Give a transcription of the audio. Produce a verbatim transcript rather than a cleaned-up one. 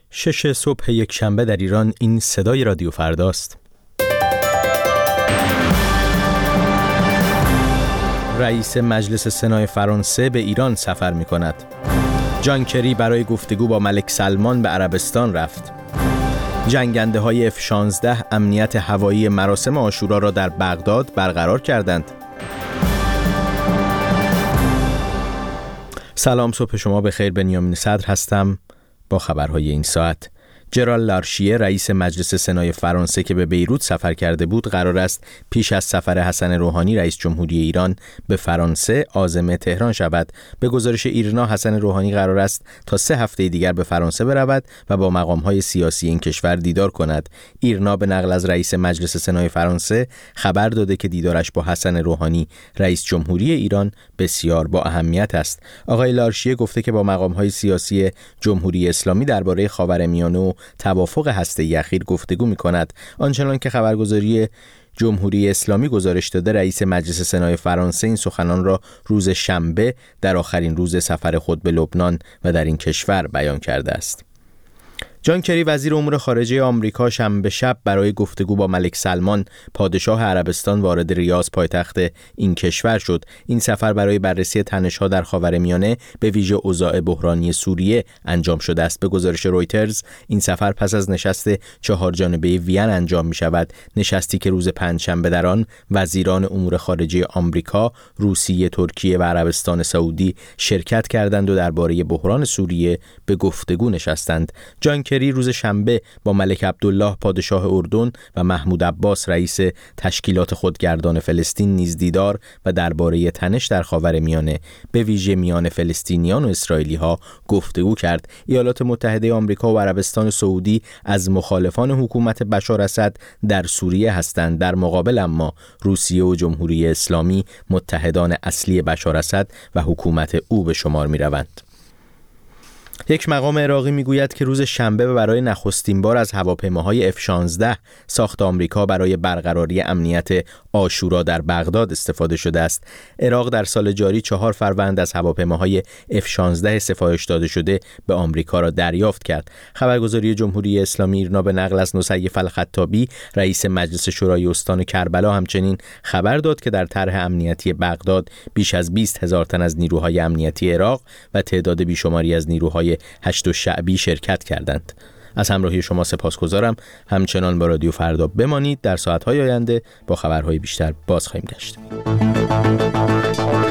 شش صبح یک شنبه در ایران. این صدای رادیو فرداست. رئیس مجلس سنای فرانسه به ایران سفر می کند. جان کری برای گفتگو با ملک سلمان به عربستان رفت. جنگنده های اف شانزده امنیت هوایی مراسم عاشورا را در بغداد برقرار کردند. سلام، صبح شما بخیر. بنیامین صدر هستم با خبرهای این ساعت. جرال لارشیه رئیس مجلس سنای فرانسه که به بیروت سفر کرده بود قرار است پیش از سفر حسن روحانی رئیس جمهوری ایران به فرانسه عازم تهران شود. به گزارش ایرنا حسن روحانی قرار است تا سه هفته دیگر به فرانسه برود و با مقام‌های سیاسی این کشور دیدار کند. ایرنا به نقل از رئیس مجلس سنای فرانسه خبر داده که دیدارش با حسن روحانی رئیس جمهوری ایران بسیار با اهمیت است. آقای لارشیه گفته که با مقام‌های سیاسی جمهوری اسلامی درباره خاورمیانه و توافق هسته‌ای اخیر گفتگو می‌کند. آنچنان که خبرگزاری جمهوری اسلامی گزارش داده، رئیس مجلس سنای فرانسه این سخنان را روز شنبه در آخرین روز سفر خود به لبنان و در این کشور بیان کرده است. جان کری وزیر امور خارجه آمریکا شنبه شب برای گفتگو با ملک سلمان پادشاه عربستان وارد ریاض پایتخت این کشور شد. این سفر برای بررسی تنش‌ها در خاورمیانه به ویژه اوضاع بحرانی سوریه انجام شده است. به گزارش رویترز این سفر پس از نشست چهار جانبه وین انجام می شود. نشستی که روز پنجشنبه در آن وزیران امور خارجه آمریکا، روسیه، ترکیه و عربستان سعودی شرکت کردند و درباره بحران سوریه به گفتگو نشستند. جان کری روز شنبه با ملک عبدالله پادشاه اردن و محمود عباس رئیس تشکیلات خودگردان فلسطین نیز دیدار و درباره تنش در خاورمیانه به ویژه میان فلسطینیان و اسرائیلی‌ها گفتگو کرد. ایالات متحده آمریکا و عربستان سعودی از مخالفان حکومت بشار اسد در سوریه هستند. در مقابل اما روسیه و جمهوری اسلامی متحدان اصلی بشار اسد و حکومت او به شمار می‌روند. یک مقام عراقی میگوید که روز شنبه برای نخستین بار از هواپیماهای اف شانزده ساخت آمریکا برای برقراری امنیت عاشورا در بغداد استفاده شده است. عراق در سال جاری چهار فروند از هواپیماهای اف شانزده سفارش داده شده به آمریکا را دریافت کرد. خبرگزاری جمهوری اسلامی ایرنا به نقل از نصیف الخطابی رئیس مجلس شورای استان کربلا همچنین خبر داد که در طرح امنیتی بغداد بیش از بیست هزار تن از نیروهای امنیتی عراق و تعداد بیشماری از نیروهای هشت شعبی شرکت کردند. از همراهی شما سپاسگزارم. همچنان با رادیو فردا بمانید. در ساعت‌های آینده با خبرهای بیشتر باز خواهیم گشت.